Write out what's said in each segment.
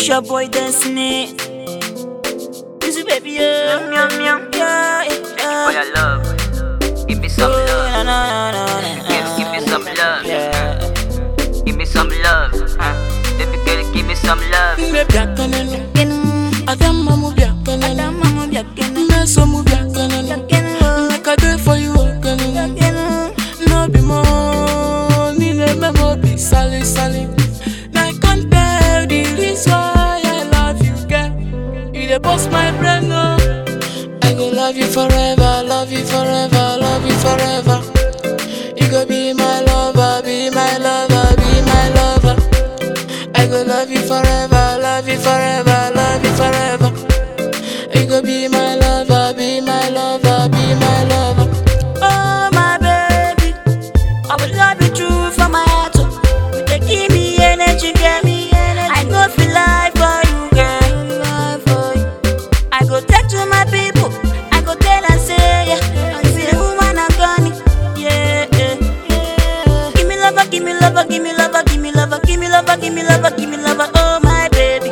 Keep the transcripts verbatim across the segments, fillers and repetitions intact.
It's your boy Destiny. This is baby, yeah, yeah, yeah, yeah, yeah. For your love, give me some Oh, love. no, no, no, no, no. Give, give me some love. Yeah. Give me some love. Huh? Baby girl, give me some love. Adam mamu biakana, Adam mama biakena, meso mu biakana. biakena, Make I do for you again. biakena. No be money, ne me mo be sally sally. Now I can't tell the reason why I love you, girl. You the boss my brain, no. I go love you forever, love you forever, love you forever. You go be my lover, be my lover, be my lover. I go love you forever, love you forever, love you forever. You go be my lover, be my lover, be my lover. Oh my baby, I will love you true from my heart. You dey give me energy, girl. I go feel life for you, girl. Life for you. I go talk to my people. I go tell and say, yeah, I say, woman, I'm gonna, yeah, yeah, yeah. Give me lover, give me lover, give me lover, give me lover, give me lover, give me lover, give me lover. Oh my baby,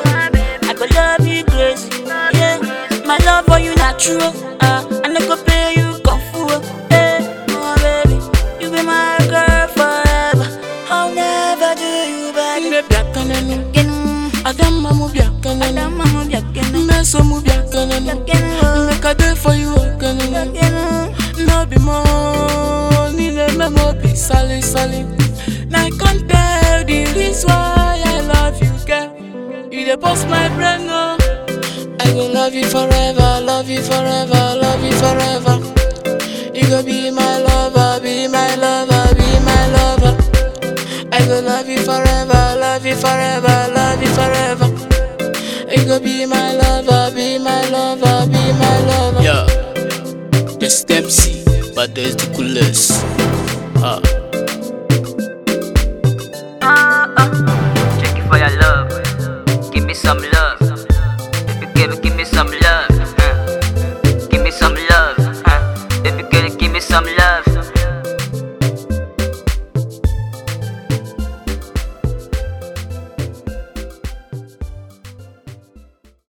I go love you crazy, yeah. My love for you not true. Uh, I no go pay you kung fu. Hey, oh baby, you be my girl forever. I'll never do you bad. Ne biakana no, Again, Adam mamu biakana no, Adam mama biakena, meso mu biakana no. biakena, Make I do for you again. biakena. No be money, ne me mo be sally sally. Now I can't tell the reason why I love you, girl. You the boss my brain, no. I will love you forever, love you forever, love you forever. You go be my lover, be my lover, be my lover. I will love you forever, love you forever, love you forever. You go be my lover, be my lover, be my lover. Yeah, there's Dempsey, but there's the coolest. Ah. Uh, uh. Check it for your love. Give me some love.